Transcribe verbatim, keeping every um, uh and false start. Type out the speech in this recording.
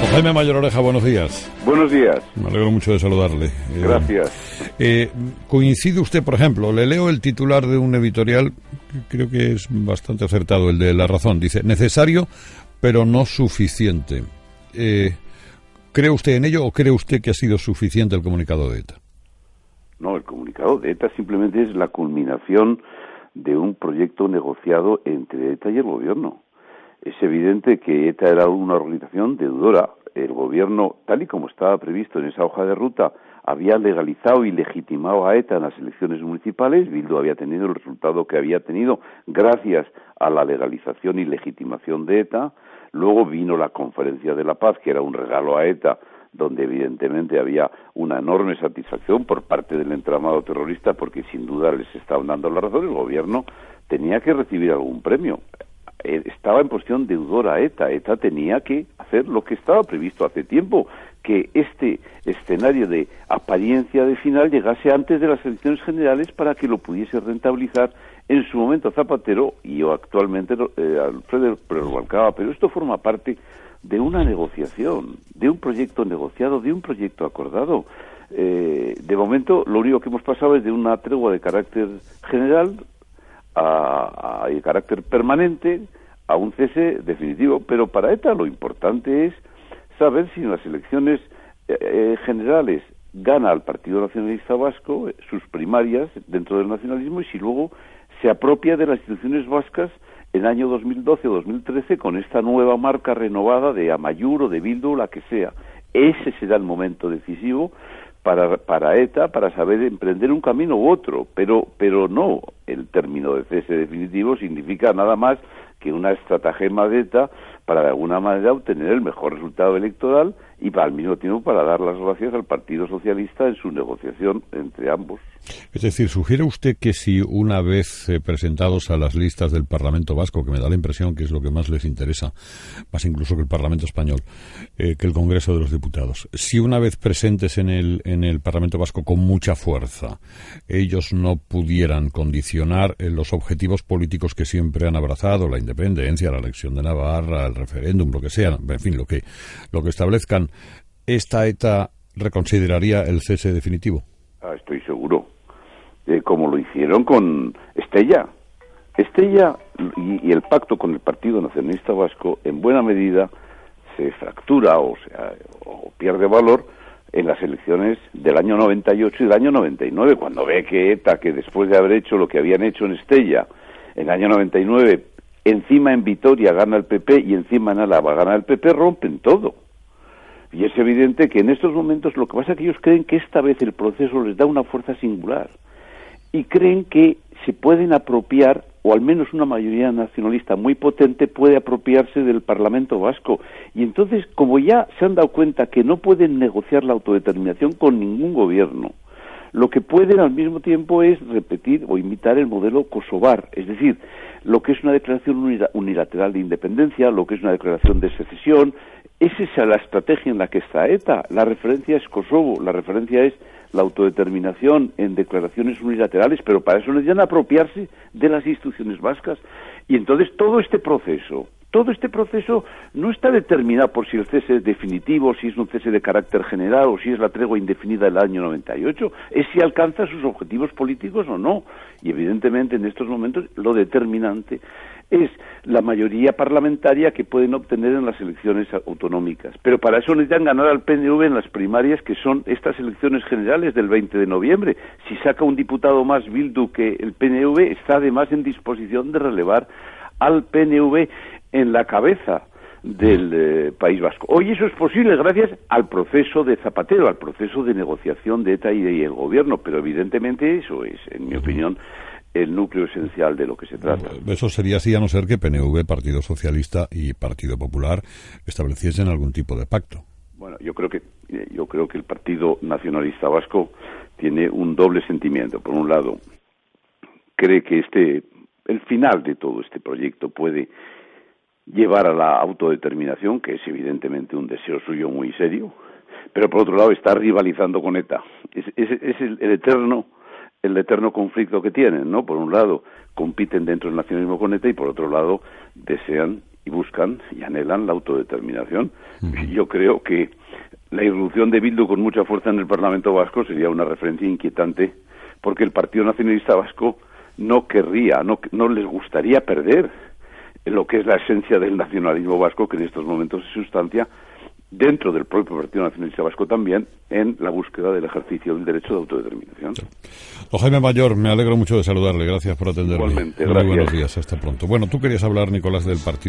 Jaime Mayor Oreja, buenos días. Buenos días. Me alegro mucho de saludarle. Gracias. Eh, eh, ¿Coincide usted, por ejemplo, le leo el titular de un editorial, que creo que es bastante acertado, el de La Razón, dice, necesario, pero no suficiente. Eh, ¿Cree usted en ello o cree usted que ha sido suficiente el comunicado de ETA? No, el comunicado de ETA simplemente es la culminación de un proyecto negociado entre ETA y el gobierno. Es evidente que ETA era una organización deudora. El gobierno, tal y como estaba previsto en esa hoja de ruta, había legalizado y legitimado a ETA en las elecciones municipales. Bildu había tenido el resultado que había tenido gracias a la legalización y legitimación de ETA. Luego vino la Conferencia de la Paz, que era un regalo a ETA, donde evidentemente había una enorme satisfacción por parte del entramado terrorista, porque sin duda les estaban dando la razón. El gobierno tenía que recibir algún premio. Estaba en posición deudora ETA. ETA tenía que hacer lo que estaba previsto hace tiempo, que este escenario de apariencia de final llegase antes de las elecciones generales para que lo pudiese rentabilizar en su momento Zapatero y actualmente eh, Alfredo Rubalcaba. Pero esto forma parte de una negociación, de un proyecto negociado, de un proyecto acordado. Eh, de momento, lo único que hemos pasado es de una tregua de carácter general a, a de carácter permanente a un cese definitivo. Pero para ETA lo importante es saber si en las elecciones eh, eh, generales gana el Partido Nacionalista Vasco eh, sus primarias dentro del nacionalismo y si luego se apropia de las instituciones vascas en el año dos mil doce o dos mil trece con esta nueva marca renovada de Amaiur o de Bildu, la que sea. Ese será el momento decisivo para, para ETA, para saber emprender un camino u otro, pero, pero no el término de cese definitivo significa nada más que una estratagema de ETA para de alguna manera obtener el mejor resultado electoral y para, al mismo tiempo para dar las gracias al Partido Socialista en su negociación entre ambos. Es decir, ¿sugiere usted que si una vez eh, presentados a las listas del Parlamento Vasco, que me da la impresión que es lo que más les interesa, más incluso que el Parlamento Español, eh, que el Congreso de los Diputados, si una vez presentes en el, en el Parlamento Vasco con mucha fuerza, ellos no pudieran condicionar eh, los objetivos políticos que siempre han abrazado, la independencia, la elección de Navarra, el referéndum, lo que sea, en fin, lo que, lo que establezcan, ¿esta ETA reconsideraría el cese definitivo? Ah, estoy seguro. Eh, como lo hicieron con Estella. Estella y, y el pacto con el Partido Nacionalista Vasco, en buena medida, se fractura o, sea, o pierde valor en las elecciones del año noventa y ocho y del año noventa y nueve, cuando ve que ETA, que después de haber hecho lo que habían hecho en Estella, en el año noventa y nueve, encima en Vitoria gana el P P y encima en Álava gana el P P, rompen todo. Y es evidente que en estos momentos lo que pasa es que ellos creen que esta vez el proceso les da una fuerza singular y creen que se pueden apropiar, o al menos una mayoría nacionalista muy potente puede apropiarse del Parlamento Vasco. Y entonces, como ya se han dado cuenta que no pueden negociar la autodeterminación con ningún gobierno, lo que pueden al mismo tiempo es repetir o imitar el modelo kosovar, es decir, lo que es una declaración unilateral de independencia, lo que es una declaración de secesión. Esa es la estrategia en la que está ETA. La referencia es Kosovo, la referencia es la autodeterminación en declaraciones unilaterales, pero para eso necesitan apropiarse de las instituciones vascas. Y entonces todo este proceso, todo este proceso no está determinado por si el cese es definitivo, si es un cese de carácter general o si es la tregua indefinida del año noventa y ocho, es si alcanza sus objetivos políticos o no. Y evidentemente en estos momentos lo determinante es la mayoría parlamentaria que pueden obtener en las elecciones autonómicas. Pero para eso necesitan ganar al P N V en las primarias, que son estas elecciones generales del veinte de noviembre. Si saca un diputado más Bildu que el P N V, está además en disposición de relevar al P N V en la cabeza del eh, País Vasco. Hoy eso es posible gracias al proceso de Zapatero, al proceso de negociación de ETA y del gobierno, pero evidentemente eso es, en mi opinión, el núcleo esencial de lo que se trata. Eso sería así a no ser que P N V, Partido Socialista y Partido Popular estableciesen algún tipo de pacto. Bueno, yo creo que yo creo que el Partido Nacionalista Vasco tiene un doble sentimiento. Por un lado, cree que este el final de todo este proyecto puede llevar a la autodeterminación, que es evidentemente un deseo suyo muy serio, pero por otro lado está rivalizando con ETA. Es, es, es el, el eterno el eterno conflicto que tienen, ¿no? Por un lado compiten dentro del nacionalismo con ETA y por otro lado desean y buscan y anhelan la autodeterminación. Uh-huh. Yo creo que la irrupción de Bildu con mucha fuerza en el Parlamento Vasco sería una referencia inquietante, porque el Partido Nacionalista Vasco no querría, no, no les gustaría perder lo que es la esencia del nacionalismo vasco, que en estos momentos se sustancia dentro del propio Partido Nacionalista Vasco también en la búsqueda del ejercicio del derecho de autodeterminación. Don Jaime Mayor, me alegro mucho de saludarle. Gracias por atenderme. Igualmente, Muy gracias. buenos días, hasta pronto. Bueno, tú querías hablar, Nicolás, del partido.